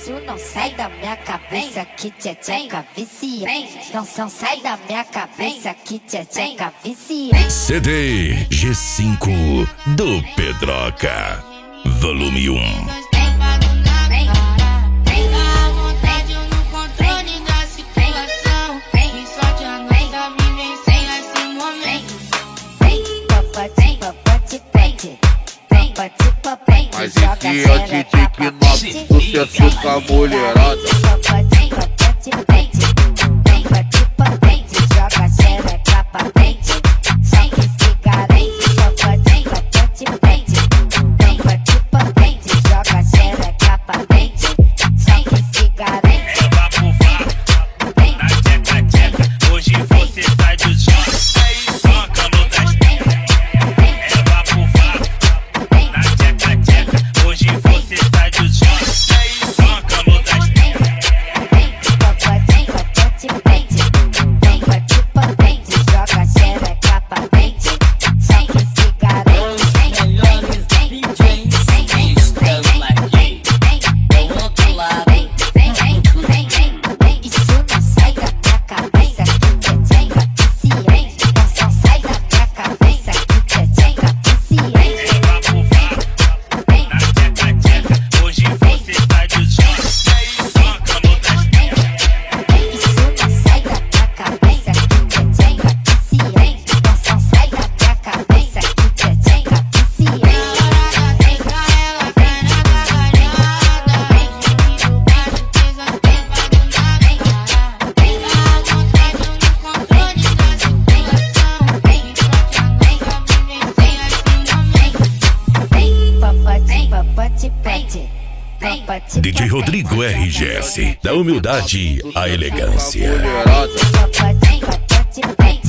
Isso não sai da minha cabeça que tcheca viciante. Não sai da minha cabeça que tcheca viciante. CD G5 do Pedroca, volume 1. Mas esse é o DJ que nós sucesso com a mulherada. DJ Rodrigo RGS, da humildade à elegância. Mulherada.